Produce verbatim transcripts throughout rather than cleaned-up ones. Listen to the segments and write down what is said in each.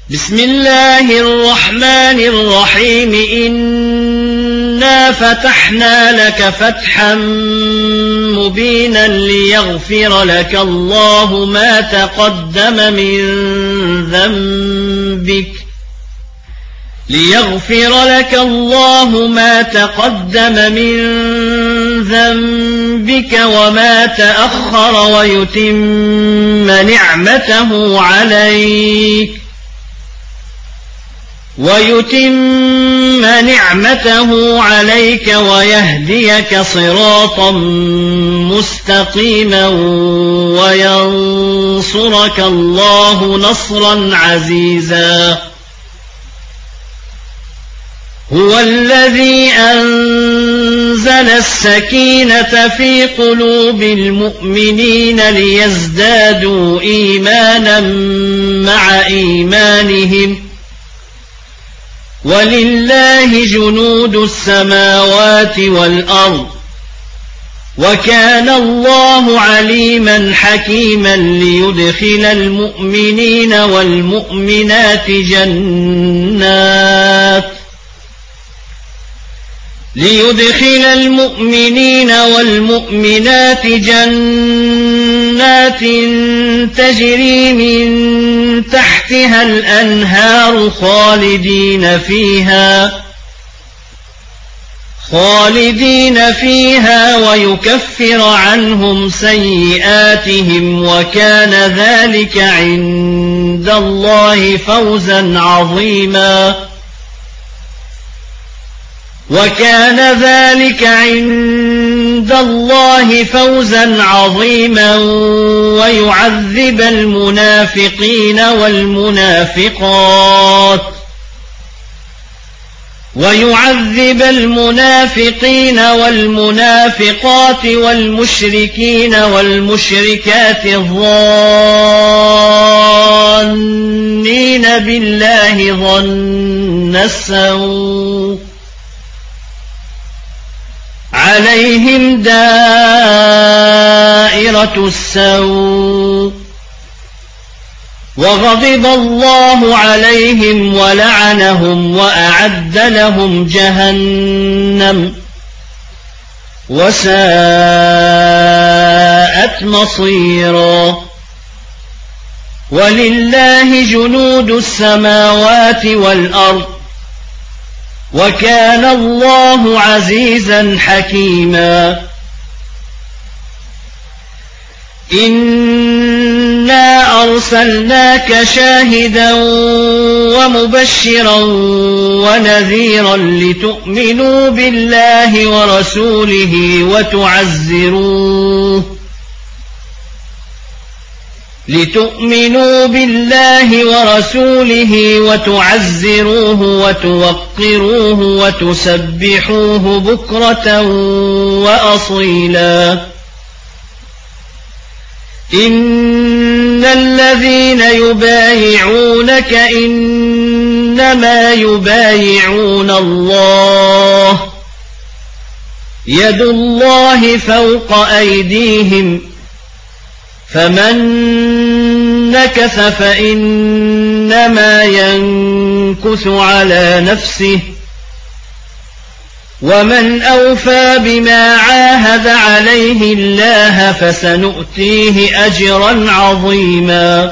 بسم الله الرحمن الرحيم إنا فتحنا لك فتحا مبينا ليغفر لك الله ما تقدم من ذنبك ليغفر لك الله ما تقدم من ذنبك وما تأخر ويتم نعمته عليك ويتم نعمته عليك ويهديك صراطا مستقيما وينصرك الله نصرا عزيزا هو الذي أنزل السكينة في قلوب المؤمنين ليزدادوا إيمانا مع إيمانهم ولله جنود السماوات والأرض وكان الله عليما حكيما ليدخل المؤمنين والمؤمنات جنات ليدخل المؤمنين والمؤمنات جنات تجري من تحتها الأنهار خالدين فيها خالدين فيها ويكفر عنهم سيئاتهم وكان ذلك عند الله فوزا عظيما وكان ذلك عند الله فوزا عظيما ويعذب المنافقين والمنافقات ويعذب المنافقين والمنافقات والمشركين والمشركات الظانين بالله ظن السوء عليهم دائرة السوء وغضب الله عليهم ولعنهم وأعد لهم جهنم وساءت مصيرا ولله جنود السماوات والأرض وكان الله عزيزا حكيما إنا أرسلناك شاهدا ومبشرا ونذيرا لتؤمنوا بالله ورسوله وتعزروه لتؤمنوا بالله ورسوله وتعزروه وتوقروه وتسبحوه بكرة وأصيلا إن الذين يبايعونك إنما يبايعون الله يد الله فوق أيديهم فمن نكث فإنما ينكث على نفسه ومن أوفى بما عاهد عليه الله فسنؤتيه أجرا عظيما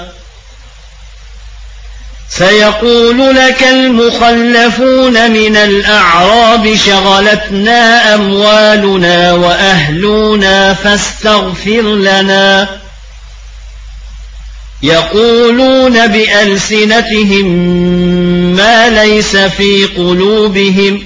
سيقول لك المخلفون من الأعراب شغلتنا أموالنا وأهلنا فاستغفر لنا يقولون بألسنتهم ما ليس في قلوبهم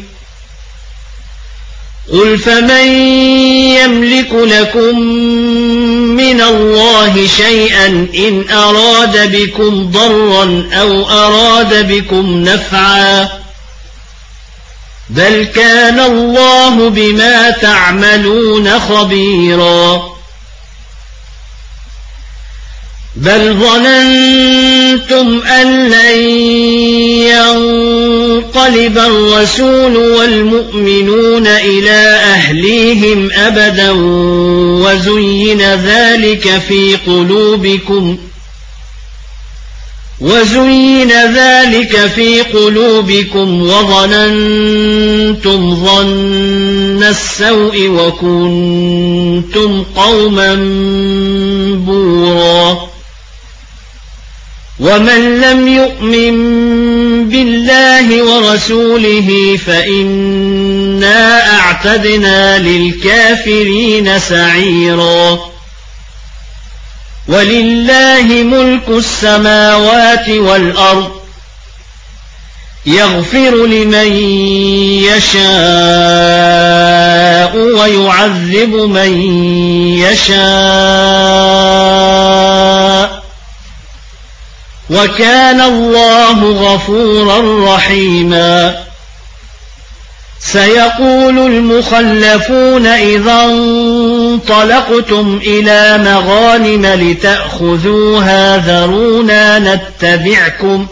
قل فمن يملك لكم من الله شيئا إن أراد بكم ضرا أو أراد بكم نفعا بل كان الله بما تعملون خبيرا بل ظننتم أن لن ينقلب الرسول والمؤمنون إلى أهليهم أبدا وزين ذلك في قلوبكم وزين ذلك في قلوبكم وظننتم ظن السوء وكنتم قوما بورا ومن لم يؤمن بالله ورسوله فإنا أعتدنا للكافرين سعيرا ولله ملك السماوات والأرض يغفر لمن يشاء ويعذب من يشاء وكان الله غفورا رحيما سيقول المخلفون إذا انطلقتم إلى مغانم لتأخذوها ذرونا نتبعكم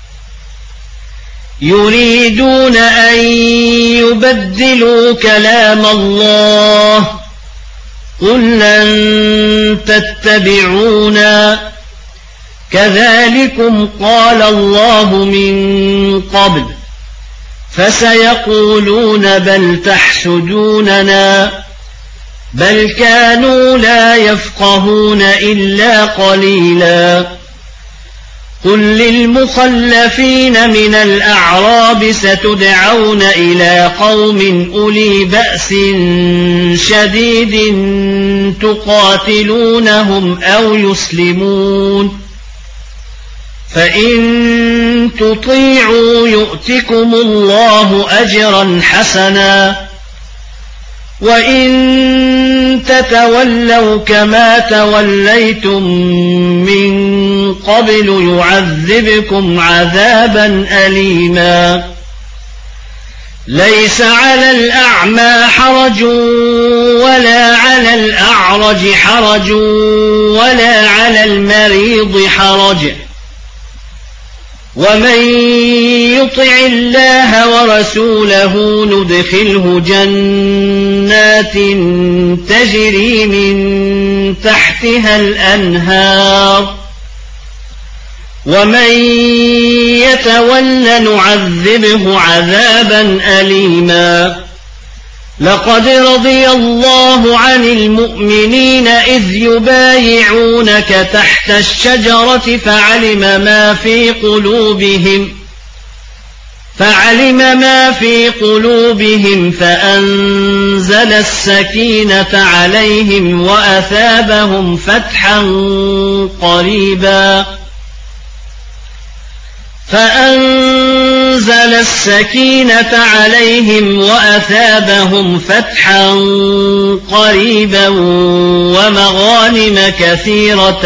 يريدون أن يبدلوا كلام الله قل لن تتبعونا كذلكم قال الله من قبل فسيقولون بل تحسدوننا بل كانوا لا يفقهون إلا قليلا قل للمخلفين من الأعراب ستدعون إلى قوم أولي بأس شديد تقاتلونهم أو يسلمون فإن تطيعوا يؤتكم الله أجرا حسنا وإن تتولوا كما توليتم من قبل يعذبكم عذابا أليما ليس على الأعمى حرج ولا على الأعرج حرج ولا على المريض حرج ومن يطع الله ورسوله ندخله جنات تجري من تحتها الأنهار ومن يتول نعذبه عذابا أليما لقد رضي الله عن المؤمنين إذ يبايعونك تحت الشجرة فعلم ما في قلوبهم فعلم ما في قلوبهم فأنزل السكينة عليهم وأثابهم فتحا قريبا فأنزل السكينة عليهم وأثابهم فتحا قريبا ومغانم كثيرة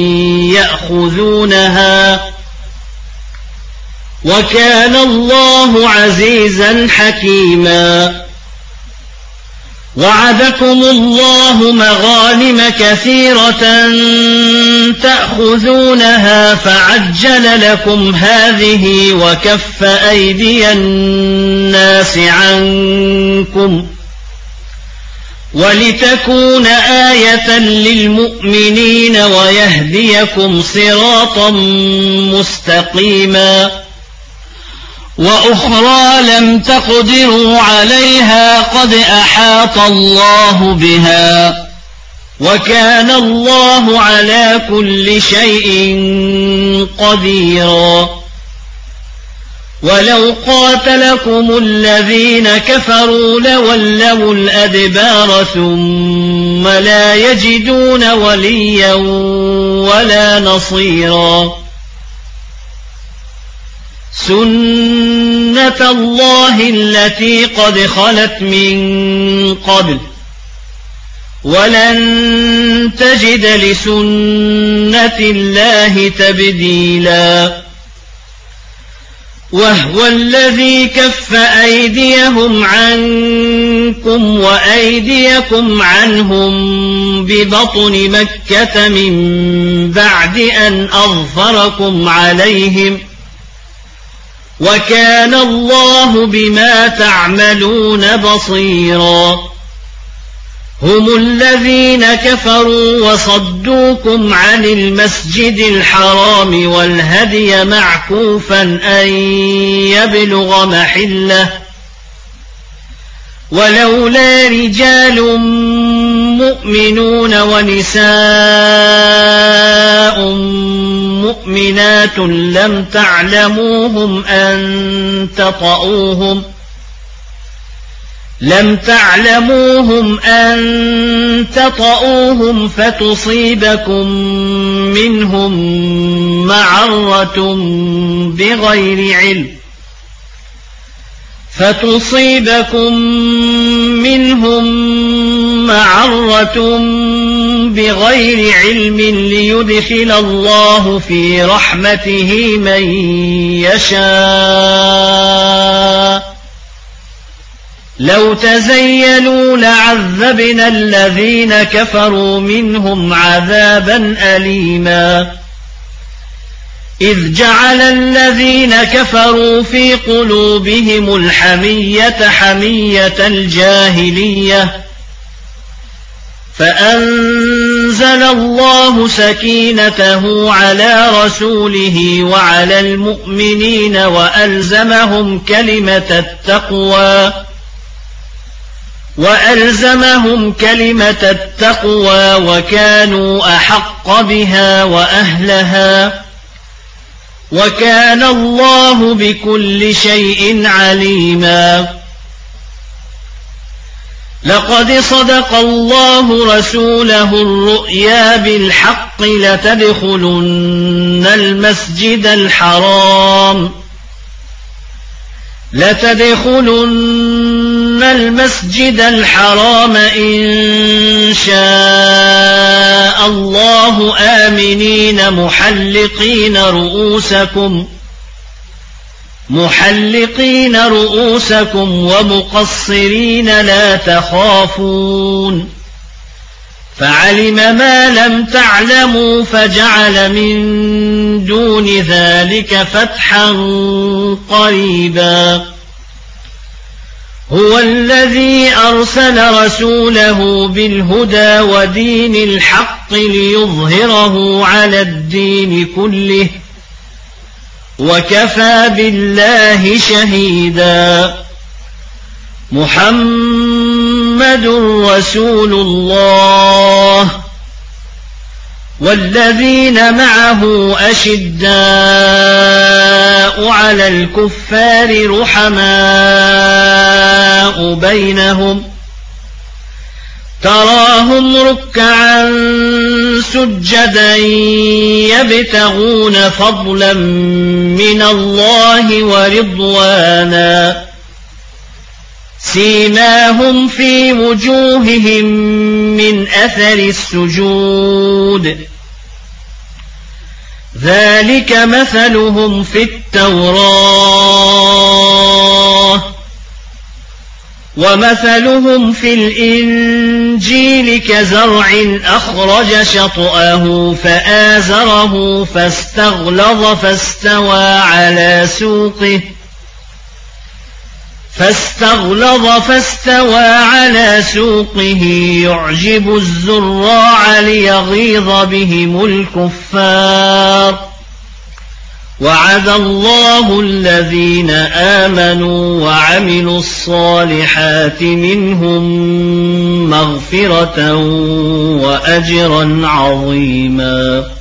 يأخذونها وكان الله عزيزا حكيما وعدكم الله مغانم كثيرة تأخذونها فعجل لكم هذه وكف أيدي الناس عنكم ولتكون آية للمؤمنين ويهديكم صراطا مستقيما وأخرى لم تقدروا عليها قد أحاط الله بها وكان الله على كل شيء قديرا ولو قاتلكم الذين كفروا لولوا الأدبار ثم لا يجدون وليا ولا نصيرا سنة الله التي قد خلت من قبل ولن تجد لسنة الله تبديلا وهو الذي كف أيديهم عنكم وأيديكم عنهم ببطن مكة من بعد أن أظفركم عليهم وكان الله بما تعملون بصيرا هم الذين كفروا وصدوكم عن المسجد الحرام والهدي معكوفا أن يبلغ محله ولولا رجال مؤمنون ونساء مؤمنات لم تعلموهم أن تطؤوهم لم تعلموهم أن تطؤوهم فتصيبكم منهم معرة بغير علم فتصيبكم منهم معرة بغير علم ليدخل الله في رحمته من يشاء لو تزيلوا لعذبنا الذين كفروا منهم عذابا أليما إذ جعل الذين كفروا في قلوبهم الحمية حمية الجاهلية فأنزل الله سكينته على رسوله وعلى المؤمنين وألزمهم كلمة التقوى وألزمهم كلمة التقوى وكانوا أحق بها وأهلها وكان الله بكل شيء عليما لقد صدق الله رسوله الرؤيا بالحق لتدخلن المسجد الحرام لتدخلن المسجد الحرام إن شاء الله آمنين محلقين رؤوسكم محلقين رؤوسكم ومقصرين لا تخافون فعلم ما لم تعلموا فجعل من دون ذلك فتحا قريبا هو الذي أرسل رسوله بالهدى ودين الحق ليظهره على الدين كله وكفى بالله شهيدا محمد رسول الله والذين معه أشداء على الكفار رحماء بينهم تراهم ركعا سجدا يبتغون فضلا من الله ورضوانا سيماهم في وجوههم من أثر السجود ذلك مثلهم في التوراة ومثلهم في الإنجيل كزرع أخرج شطأه فآزره فاستغلظ فاستوى على سوقه فاستغلظ فاستوى على سوقه يعجب الزراع ليغيظ بهم الكفار وعد الله الذين آمنوا وعملوا الصالحات منهم مغفرة وأجرا عظيما.